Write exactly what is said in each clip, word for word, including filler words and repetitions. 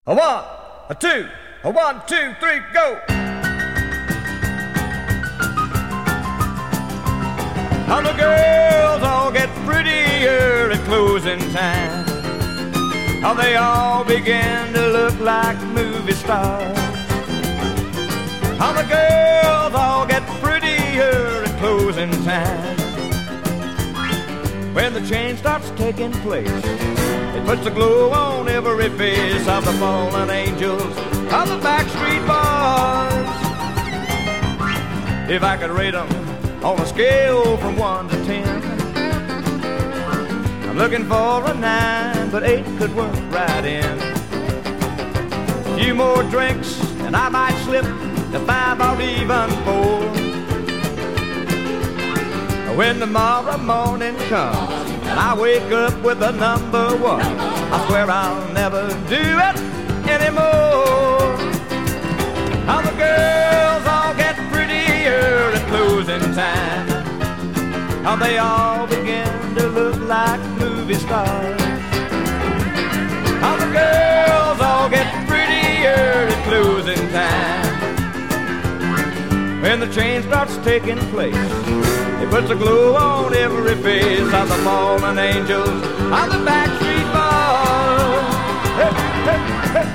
A one, a two, a one, two, three, go. How the girls all get prettier at closing time. How they all begin to look like movie stars. How the girls all get prettier at closing time. When the change starts taking place, it puts a glow on every face of the fallen angels of the backstreet boys. If I could rate them on a scale from one to ten, I'm looking for a nine, but eight could work right in. A few more drinks and I might slip to five or even four. When tomorrow morning comes and I wake up with a number one, I swear I'll never do it anymore. How the girls all get prettier at closing time. How they all begin to look like movie stars. How the girls all get prettier at closing time. When the change starts taking place, it puts a glow on every face of the fallen angels of the backstreet boys. Hey, hey, hey.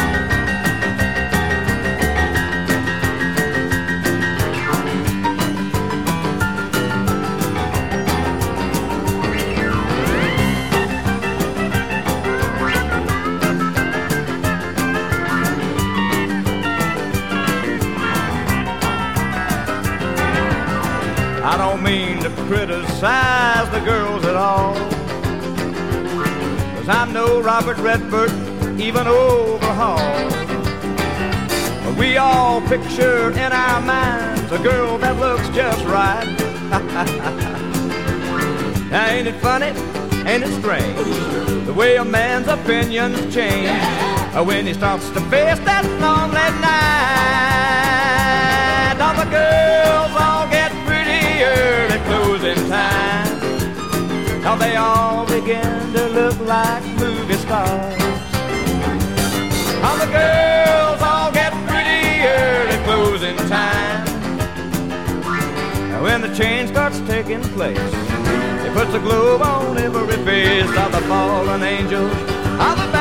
I don't mean to criticize the girls at all, 'cause I'm no Robert Redford, even Overhaul. But we all picture in our minds a girl that looks just right. Now ain't it funny, ain't it strange, the way a man's opinions change when he starts to face that lonely night. All the girls all get at closing time. How they all begin to look like movie stars. How the girls all get prettier at closing time. When the change starts taking place, it puts a glow on every face of the fallen angels of the